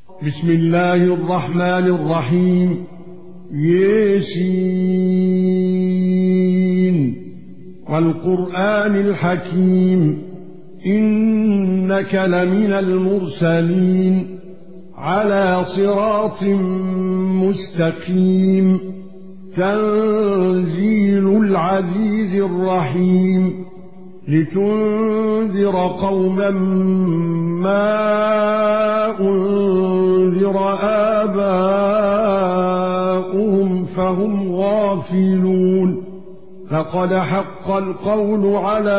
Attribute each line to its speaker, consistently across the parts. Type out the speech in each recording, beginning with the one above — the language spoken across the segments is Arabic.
Speaker 1: بسم الله الرحمن الرحيم. ياسين والقرآن الحكيم، إنك لمن المرسلين على صراط مستقيم. تنزيل العزيز الرحيم، لتنذر قوما ما أنذر آباؤهم فهم غافلون. فقد حق القول على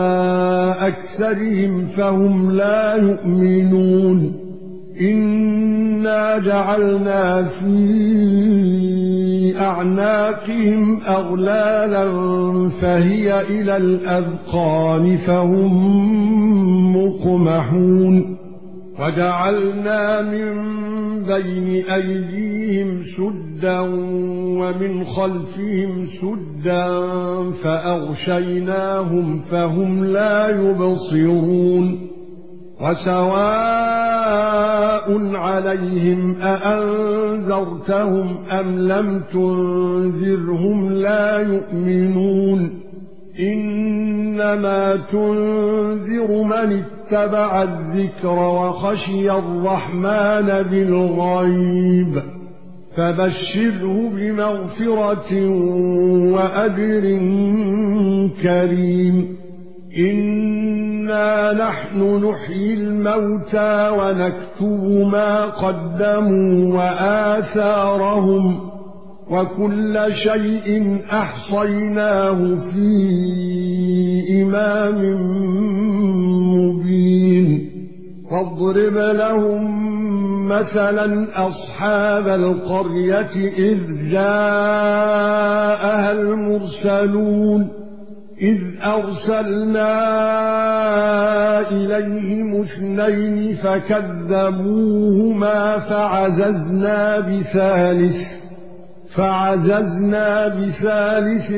Speaker 1: أكثرهم فهم لا يؤمنون. إنا جعلنا في أعناقهم أغلالا فهي إلى الأذقان فهم مقمحون. وجعلنا من بين أيديهم سدا ومن خلفهم سدا فأغشيناهم فهم لا يبصرون. وسواء عليهم أأنذرتهم أم لم تنذرهم لا يؤمنون. إنما تنذر من اتبع الذكر وخشي الرحمن بالغيب، فبشره بمغفرة وأجر كريم. إنا نحن نحيي الموتى ونكتب ما قدموا وآثارهم، وكل شيء أحصيناه في إمام مبين. واضرب لهم مثلا أصحاب القرية إذ جاءها المرسلون إذ أرسلنا إليهم 2 فكذبوهما فعززنا بثالث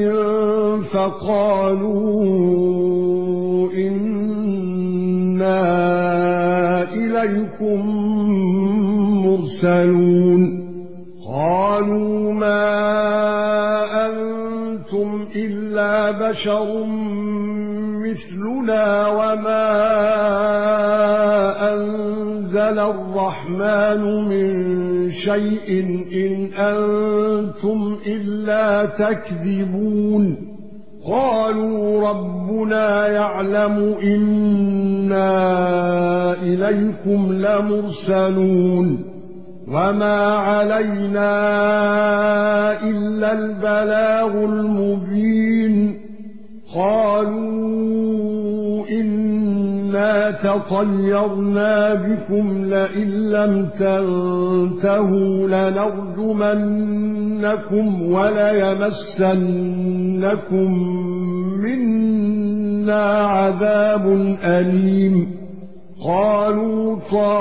Speaker 1: فقالوا إنا إليكم مرسلون. قالوا ما أنتم إلا بشر مثلنا وما أنزل الرحمن من شيء إن أنتم إلا تكذبون. قالوا ربنا يعلم إنا إليكم لمرسلون وما علينا إلا البلاغ المبين. قالوا إنا تطيرنا بكم لئن لم تنتهوا لنرجمنكم وليمسنكم منا عذاب أليم. قالوا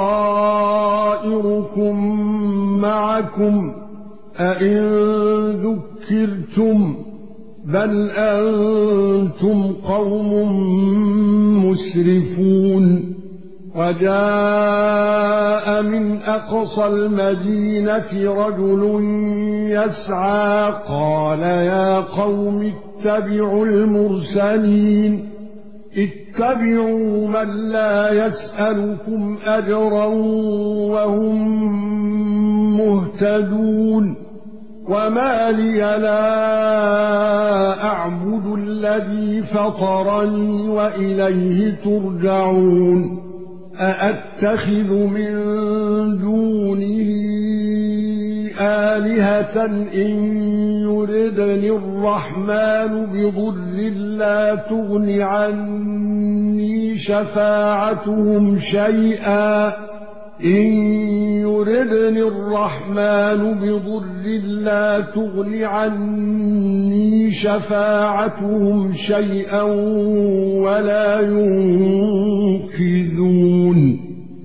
Speaker 1: طائركم معكم أئن ذكرتم بل أنتم قوم مسرفون. وجاء من أقصى المدينة رجل يسعى قال يا قوم اتبعوا المرسلين اتبعوا من لا يسألكم أجرا وهم مهتدون. وما لي لا أعبد الذي فطرني وإليه ترجعون. أأتخذ من دونه آلهة إن يردني الرحمن بضر لا تغن عني شفاعتهم شيئا إن يردني الرحمن بضر لا تغن عني شفاعتهم شيئا ولا ينقذون.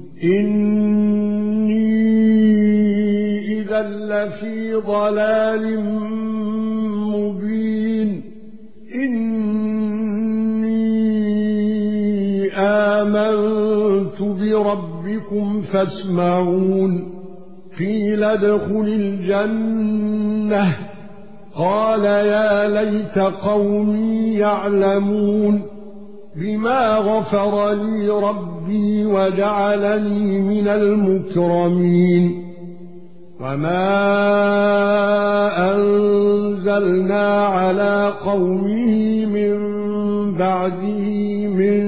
Speaker 1: إني إذا لفي ضلال مبين. إني آمنت برب ربكم فاسمعون قيل ادخل الجنة قال يا ليت قومي يعلمون بما غفر لي ربي وجعلني من المكرمين وما أنزلنا على قومه من بعده من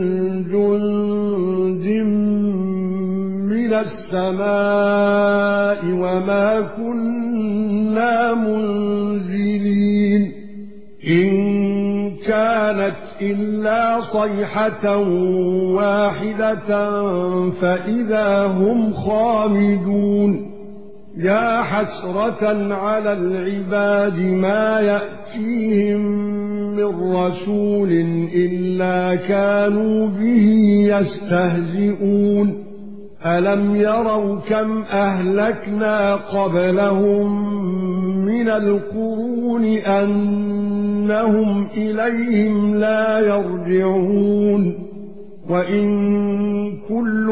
Speaker 1: جند من السماء وما كنا منزلين إن كانت إلا صيحة واحدة فإذا هم خامدون يا حسرة على العباد ما يأتيهم من رسول إلا كانوا به يستهزئون ألم يروا كم أهلكنا قبلهم من القرون أنهم إليهم لا يرجعون وإن كل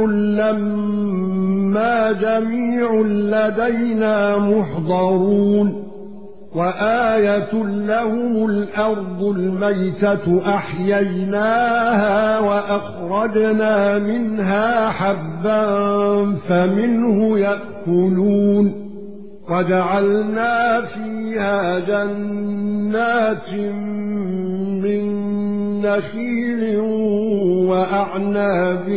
Speaker 1: لما جميع لدينا محضرون وآية لهم الأرض الميتة أحييناها وأخرجنا منها حبا فمنه يأكلون وجعلنا فيها جنات من نخيل وأعناب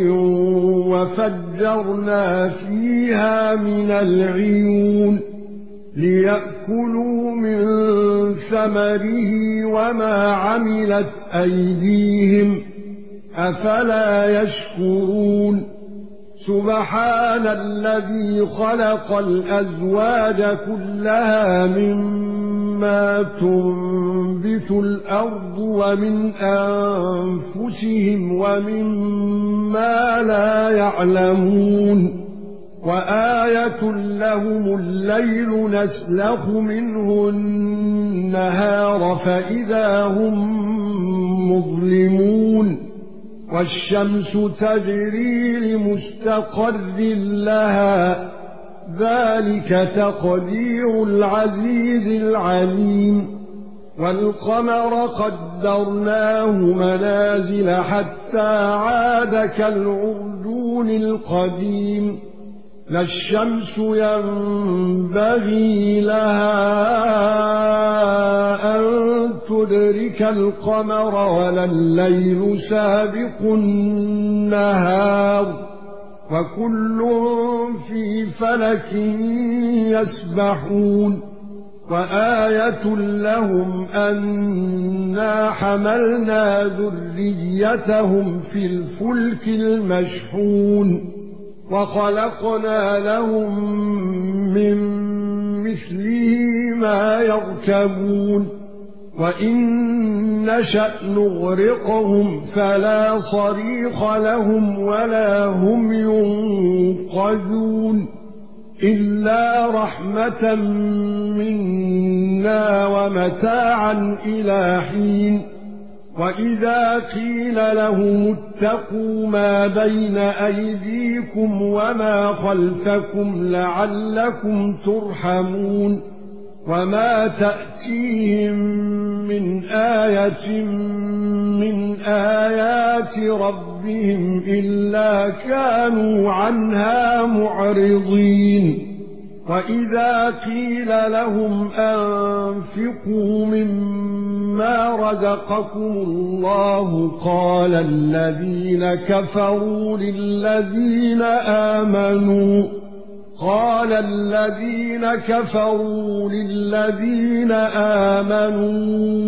Speaker 1: وفجرنا فيها من العيون ليأكلوا من ثمره وما عملت أيديهم أفلا يشكرون سبحان الذي خلق الأزواج كلها مما تنبت الأرض ومن أنفسهم ومما لا يعلمون وآية لهم الليل نسلخ منه النهار فإذا هم مظلمون والشمس تجري لمستقر لها ذلك تقدير العزيز العليم والقمر قدرناه منازل حتى عاد كالعرجون القديم لا الشمس ينبغي لها أن تدرك القمر ولا الليل سابق النهار وكل في فلك يسبحون وآية لهم أنا حملنا ذريتهم في الفلك المشحون وخلقنا لهم من مثله ما يركبون وإن نشأ نغرقهم فلا صريخ لهم ولا هم ينقذون إلا رحمة منا ومتاعا إلى حين وإذا قيل لهم اتقوا ما بين أيديكم وما خلفكم لعلكم ترحمون وما تأتيهم من آية من آيات ربهم إلا كانوا عنها معرضين وإذا قيل لهم أنفقوا مما رزقكم الله قال الذين كفروا للذين آمنوا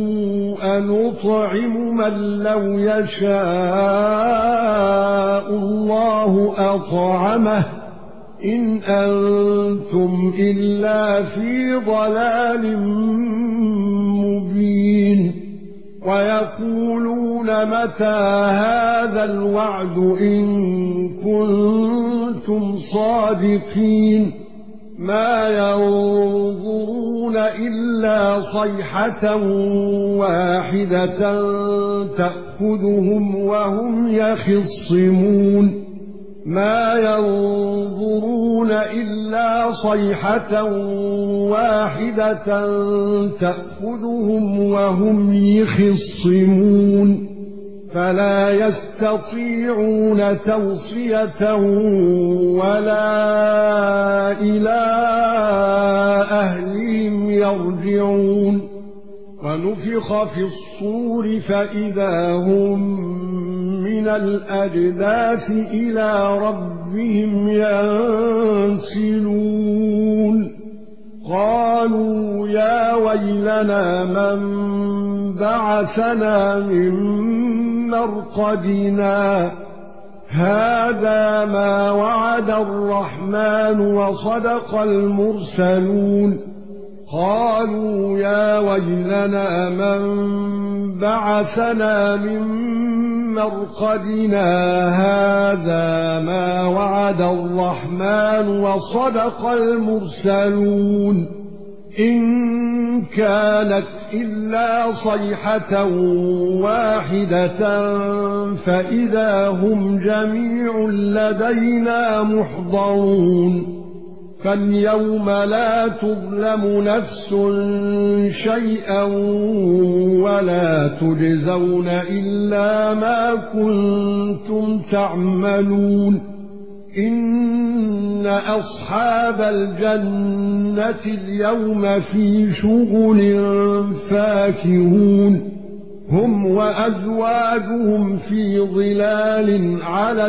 Speaker 1: أنطعم من لو يشاء الله أطعمه إن أنتم إلا في ضلال مبين ويقولون متى هذا الوعد إن كنتم صادقين ما ينظرون إلا صيحة واحدة تأخذهم وهم يخصمون ما ينظرون إلا صيحة واحدة تأخذهم وهم يخصمون فلا يستطيعون توصية ولا إلى أهلهم يرجعون ونفخ في الصور فإذا هم من الأجداث إلى ربهم ينسلون قالوا يا ويلنا من بعثنا من مرقدنا هذا ما وعد الرحمن وصدق المرسلون قالوا يا ويلنا من بعثنا من مرقدنا هذا ما وعد الرحمن وصدق المرسلون إن كانت إلا صيحة واحدة فإذا هم جميع لدينا محضرون فاليوم لا تظلم نفس شيئا ولا تجزون إلا ما كنتم تعملون إن أصحاب الجنة اليوم في شغل فاكهون هم وأزواجهم في ظلال على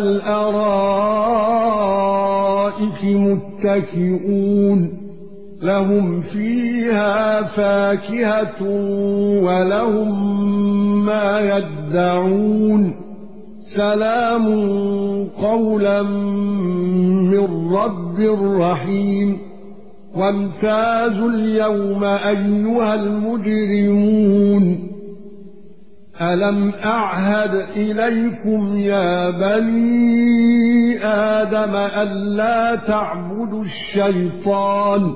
Speaker 1: الأرائك متكئون لهم فيها فاكهة ولهم ما يدعون سلام قولا من رب رحيم وامتازوا اليوم أيها المجرمون ألم أعهد إليكم يا بني آدم ألا تعبدوا الشيطان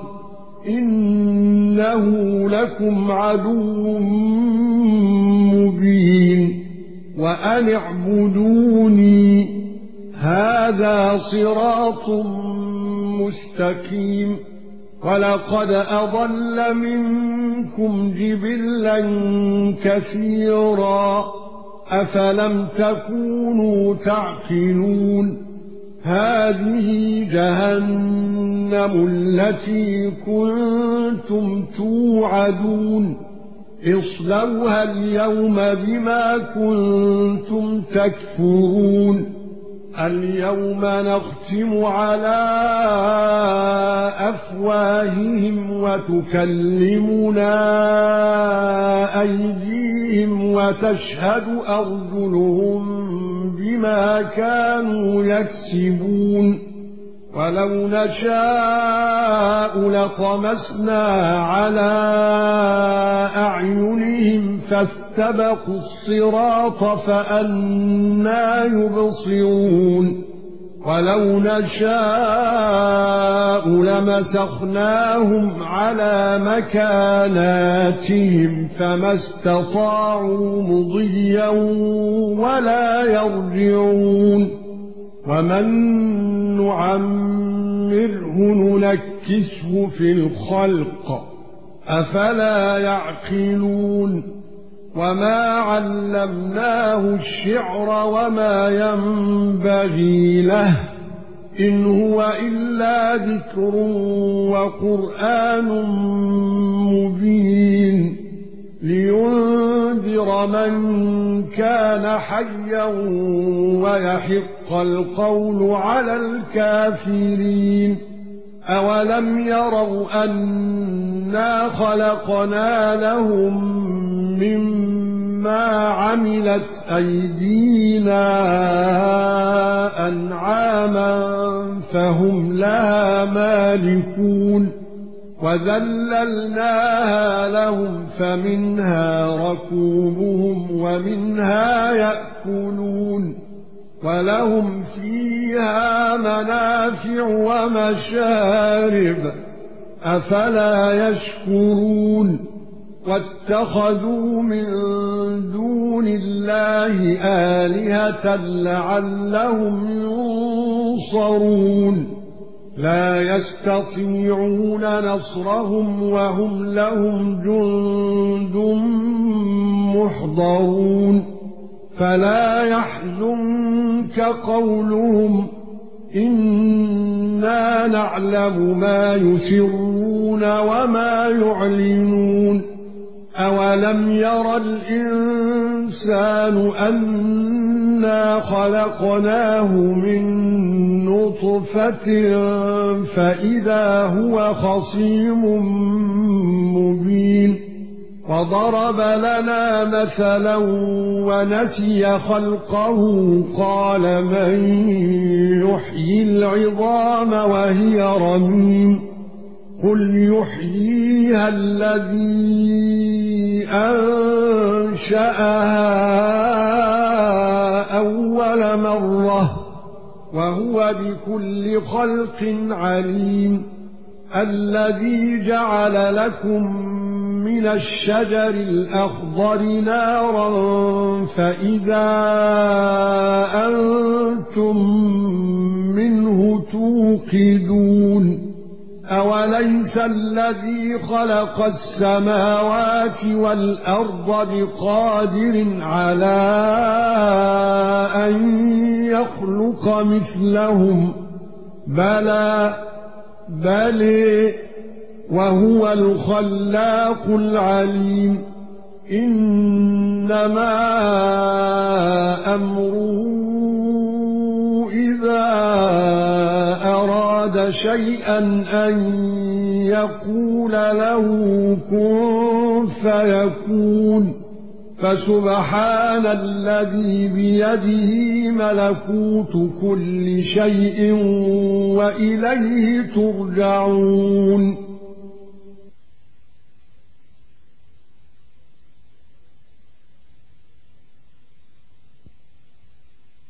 Speaker 1: إنه لكم عدو مبين وأن اعبدوني هذا صراط مستقيم ولقد أضل منكم جبلا كثيرا أفلم تكونوا تعقلون هذه جهنم التي كنتم توعدون اصلوها اليوم بما كنتم تكفرون اليوم نختم على أفواههم وتكلمنا أيديهم وتشهد أرجلهم بما كانوا يكسبون ولو نشاء لطمسنا على أعينهم فاستبقوا الصراط فأنى يبصرون ولو نشاء لمسخناهم على مكاناتهم فما استطاعوا مضيا ولا يرجعون ومن نعمره ننكسه في الخلق أفلا يعقلون وما علمناه الشعر وما ينبغي له إن هو إلا ذكر وقرآن مبين لينذر من كان حيا ويحق القول على الكافرين أولم يروا أنا خلقنا لهم مما عملت أيدينا أنعاما فهم لها مالكون وذللناها لهم فمنها ركوبهم ومنها يأكلون ولهم فيها منافع ومشارب أفلا يشكرون واتخذوا من دون الله آلهة لعلهم ينصرون لا يستطيعون نصرهم وهم لهم جند محضرون فلا يحزنك قولهم إنا نعلم ما يسرون وما يعلنون أولم ير الإنسان أنا خلقناه من نطفة فإذا هو خصيم مبين وضرب لنا مثلا ونسي خلقه قال من يحيي العظام وهي رميم قل يحييها الذي أنشأها أول مرة وهو بكل خلق عليم الذي جعل لكم من الشجر الأخضر نارا فإذا أنتم منه توقدون أوليس الذي خلق السماوات والأرض بقادر على أن يخلق مثلهم بلى وهو الخلاق العليم إنما أمره إذا أراد شيئا أن يقول له كن فيكون فسبحان الذي بيده ملكوت كل شيء وإليه ترجعون